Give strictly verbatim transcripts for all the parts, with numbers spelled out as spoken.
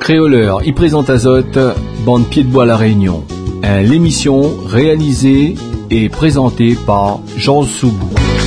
Créoleur, y présente Azote, bande Pied de Bois La Réunion. Un, l'émission réalisée et présentée par Jean Soubou.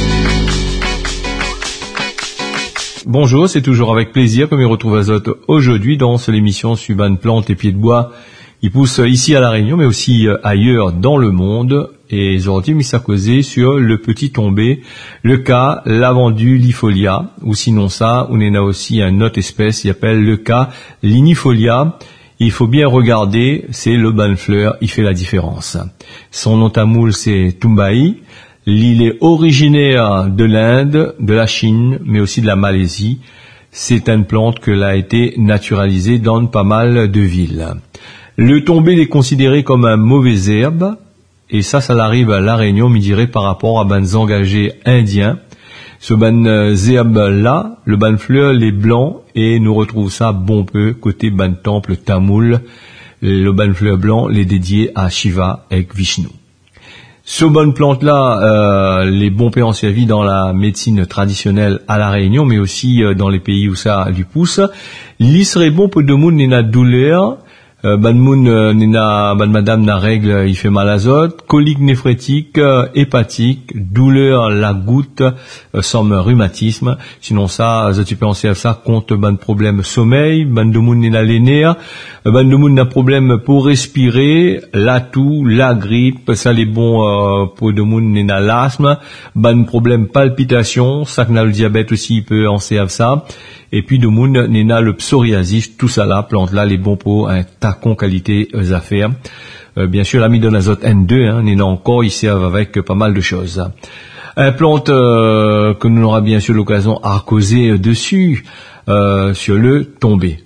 Bonjour, c'est toujours avec plaisir que je me retrouve Azote aujourd'hui dans l'émission sur Ban Plante et Pied de Bois. Il pousse ici à La Réunion, mais aussi ailleurs dans le monde. Et aujourd'hui, il s'est causé sur le petit tombé, le cas Lavandule-Lifolia, ou sinon ça, on en a aussi une autre espèce, il appelle le cas Linifolia. Il faut bien regarder, c'est le banfleur, il fait la différence. Son nom tamoul, c'est Tumbai. Il est originaire de l'Inde, de la Chine, mais aussi de la Malaisie. C'est une plante qui a été naturalisée dans pas mal de villes. Le tombé est considéré comme un mauvais herbe. Et ça, ça arrive à La Réunion, me dirait, par rapport à ban engagés indiens. Ce ban zerbe-là, le ban fleur, les blancs, et nous retrouvons ça bon peu côté ban temple tamoul. Le ban fleur blanc, les dédié à Shiva et Vishnu. Ce bonne plante-là, euh, les bons paix en servi dans la médecine traditionnelle à La Réunion, mais aussi euh, dans les pays où ça lui pousse. Il serait bon pour de monde n'a douleur. Euh, ban moun euh, nena ban madame na règle, il fait mal azote, colique néphrétique, euh, hépatique, douleur la goutte, euh, somme rhumatisme. Sinon ça, euh, tu peux penser à ça contre ban problème sommeil, ban de moun nena les nerfs, euh, ban de moun n'a problème pour respirer, la toux, la grippe, ça les bons euh, pour de moun nena l'asthme, ban problème palpitation, ça que n'a le diabète aussi, il peut penser à ça. Et puis de moun nena le psoriasis, tout ça là, plante là, les bons pour un tacon qualité euh, affaires. Euh, bien sûr, l'ami de azote N deux, hein, nena encore, ils servent avec euh, pas mal de choses. Un plante euh, que nous aura bien sûr l'occasion à causer euh, dessus, euh, sur le tombé.